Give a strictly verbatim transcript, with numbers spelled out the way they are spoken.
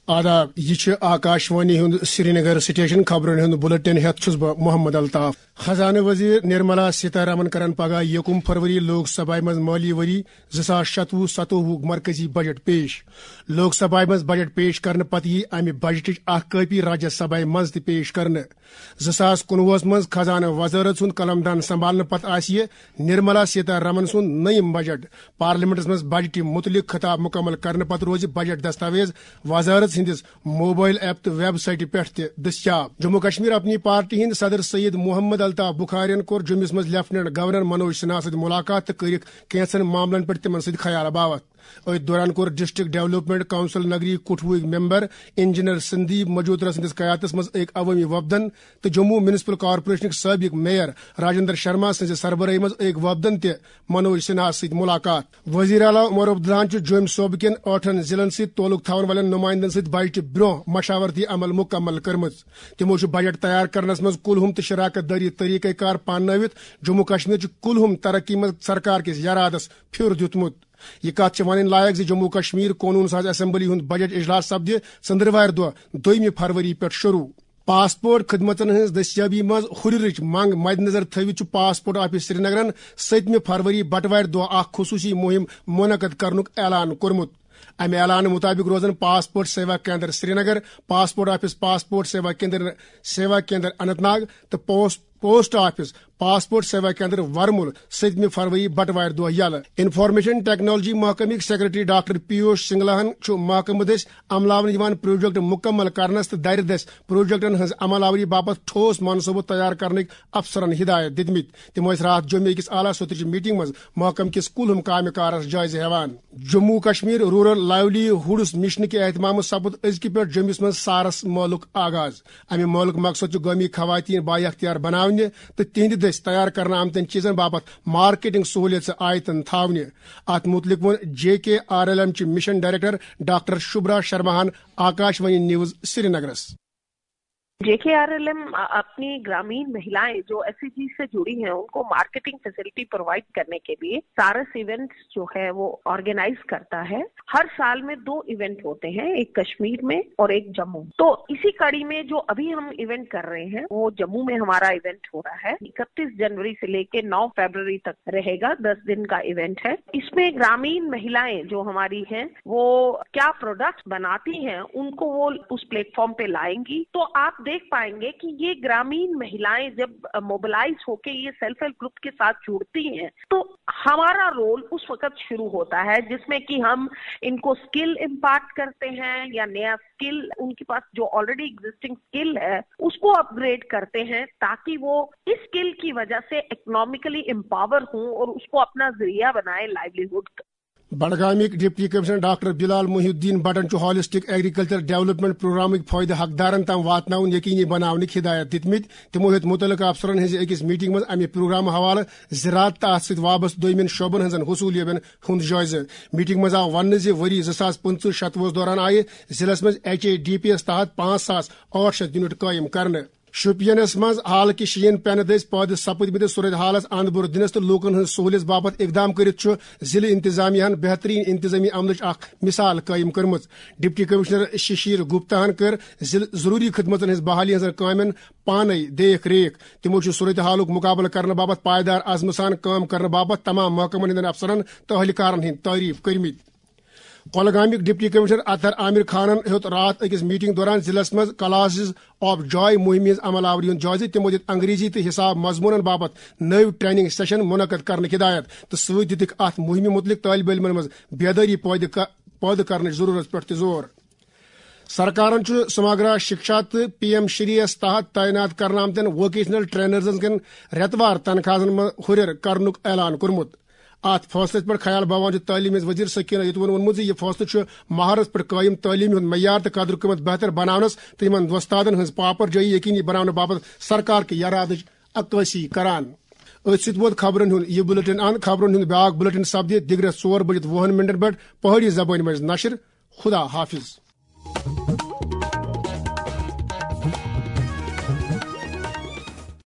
آداب یہ آکاشوانی ہند سری نگر سٹیشن خبرن ہند بلٹن ہیت چھس بہ محمد الطاف. خزانہ وزیر نرملا سیتارمن کرن پگہ یکم فروری لوک سبھا مز مالی وری زٕ ساس شتوُہ ستووُہ مرکزی بجٹ پیش. لوک سبھا مز بجٹ پیش کرنے پتہ یہ امہ بجٹچ اخ کاپی راجیہ سبھا مز تہ پیش کرنے. زٕ ساس کُنوُہس مز خزانہ وزارت سند قلم دان سنبھالنے پتہ آسہ نرملا سیتارمن سند نیم بجٹ. پارلیمنٹس مز بجٹ متعلق خطاب مکمل کرنے پتہ روز بجٹ دستاویز وزارت ہندس موبائل ایپ تو ویب سائٹ پہ دستیاب. جموں کشمیر اپنی پارٹی ہند صدر سید محمد الطاف بخارین کور جمس مز لیفٹنٹ گورنر منوج سنہا ست ملاقات تو کرک کینچن معاملن پہ تمن ست خیال باوت. ات دوران کور ڈسٹرکٹ ڈیولپمنٹ کونسل نگری کٹھوک ممبر انجینئر سندیپ مجوترا سندس قیادت مز ایک عوامی وفدن تو جموں میونسپل کارپوریشن سابق میئر راجندر شرما سز سربراہی مز ایک وفدن تہ منوج سنہا ست ملاقات. وزیر اعلیٰ عمر عبداللہن جوم صوبہ کن ٲٹھن ضلعن ست تعلق تھون والن نمائندن ست بجٹ برہ مشاورتی عمل مکمل کرمژ. تمو بجٹ تیار کرنس مز کلہم تو شراکت داری طریقہ کار پاننٲوِتھ جموں کشمیر کلہم ترقی مز سرکار کس یرادس پھر دیتمت. یہ کت ون لائق زِ جموں کشمیر قونون ساز اسمبلی ہند بجٹ اجلاس سپدِ ژندروارِ دۄہ دویمہِ فروری پٮ۪ٹھ شروع. پاسپورٹ خدمتن ہز دستیابی مز ہُررٕچ منگ مد نظر تھوِتھ پاسپورٹ آفس سری نگرن ستمہ فروری بٹوارِ دۄہ اکھ خصوصی مہم منعقد کرنُک اعلان کوٚرمُت. امہ اعلان مطابق روزن passport Seva Kendra Srinagar, passport office passport Seva Kendra Seva Kendra Anantnag تو post post office passport Seva Kendra ورمل ستمہ فروری بٹوار دہ یل. انفارمیشن ٹیکنالوجی محکمک سیکرٹری ڈاکٹر پیوش سنگلاہن محکمہ دس عملاون پروجیکٹ مکمل کرنس تو در دس پروجیکٹن ہز عمل آوری باپت ٹھوس منصوبہ تیار کرنک افسرن ہدایت دتمت. تم رات جموں کس اعلیٰ صوتچ میٹنگ مز محکم کس کلہم کامہ کارس جائزہ ہیوان. Jammu Kashmir rural livelihoods mission کے اہتمام سپد ازکہ پہ جمس مز سارس مولک آغاز. امہ مولک مقصد قومی خواتین با اختیار بنانے تو تہند دس تیار کرنے آمتن چیزن باپت مارکیٹنگ سہولیت آیتن تھاونے. ات متعلق ون J K R L M چہ مشن ڈائریکٹر ڈاکٹر شبرا شرماہن آکاشوانی نیوز سری نگرس. J K R L M اپنی گرامین مہیلائیں جو ایس سی جی سے جڑی ہیں ان کو مارکیٹنگ فیسلٹی پرووائڈ کرنے کے لیے سارس ایونٹس جو ہے وہ آرگنائز کرتا ہے. ہر سال میں دو ایونٹ ہوتے ہیں، ایک کشمیر میں اور ایک جموں. تو اسی کڑی میں جو ابھی ہم ایونٹ کر رہے ہیں وہ جموں میں ہمارا ایونٹ ہو رہا ہے. اکتیس جنوری سے لے کے نو فروری تک رہے گا، دس دن کا ایونٹ ہے. اس میں گرامین مہیلائیں جو ہماری ہیں وہ کیا پروڈکٹس بناتی ہیں ان کو وہ اس پلیٹ فارم پہ لائیں گی. تو آپ دیکھ پائیں گے کہ یہ گرامین مہیلائیں جب موبلائز ہو کے یہ سیلف ہیلپ گروپ کے ساتھ جڑتی ہیں تو ہمارا رول اس وقت شروع ہوتا ہے جس میں کہ ہم ان کو اسکل امپارٹ کرتے ہیں یا نیا اسکل ان کے پاس جو آلریڈی ایگزسٹنگ اسکل ہے اس کو اپ گریڈ کرتے ہیں تاکہ وہ اس اسکل کی وجہ سے اکنامکلی امپاور ہوں اور اس کو اپنا ذریعہ بنائے لائیولیہڈ. بڈگامک deputy commissioner doctor Bilal Mohiuddin بٹن ہالسٹک ایگریکلچر ڈیولپمنٹ پروگرامک فائدہ حقدارن تام واتن یقینی بناونک ہدایت دتمت. تمو ہت متعلقہ افسرن ہز أکس میٹنگ مز امہ پروگرام حوالہ زراعت تو ات ست وابستہ دویمن شعبن ہزن حصولیابن ہند جائزہ. میٹنگ مز آو ون زِ وری زٕ ساس پٕنژٕہ شتوُہس دوران آئہ ضلع مز H A D P S تحت پانچ ساس ٲٹھ شیٚتھ یونٹ قائم کرنے. شوپینس مز حال کہ شین پینہ دس پٲدٕ سپدمتس صورت حالس اند بر دنس تو لوکن ہز سہولت باپت اقدام کرت ضلع انتظامیہ بہترین انتظامی عملچ اخ مثال قائم کرمژ. ڈپٹی کمشنر ششیر گپتا کر ضروری خدمتن ہز بحالی ہزن کامن پانے دیکھ ریکھ. تمو صورت حالک مقابلہ کرنے باپت پائیدار عزم سان کام کرنے باپت تمام محکمن ہند افسرن تو اہلکارن ہند تعریف کرمت. کولگامک ڈپٹی کمشنر اطہر عامر خانن ہیوت رات أکس میٹنگ دوران ضلع مز کلاسز آف جائے مہم ہز عمل آوری ہند جائزہ. تمو دت انگریزی تو حساب مضمون باپت نو ٹریننگ سیشن منعقد کرنے ہدایت تو ست دتک ات مہم متعلق طالب علمن مز بیداری پٲدٕ کرنے ضرورت پہ زور. سرکارن سماگرا شکشا تو پی ایم شری یس تحت تعینات کرنے آمتن ووکیشنل ٹرینرزن کن ریتوار تنخواہن من ہُریر کرنک اعلان کورمت. ات فیصلس پہ خیال باوان تعلیم وزیر سکینہ یتون وونمت یہ فیصلہ مہارت پہ قائم تعلیم ہند معیار تو قدر قیمت بہتر بنانس تو ان وستادن ہز پاپر جائی یقینی بنانے باپت سرکار کے یرادچ عکاسی کران. ات ست ووت خبرن ہند یہ بلٹن اند خبرن ہند بیاکھ بلٹن سپدِ دگرس ژور بجت وُہن منٹن پہ پہاڑی زبان مز نشر. خدا حافظ.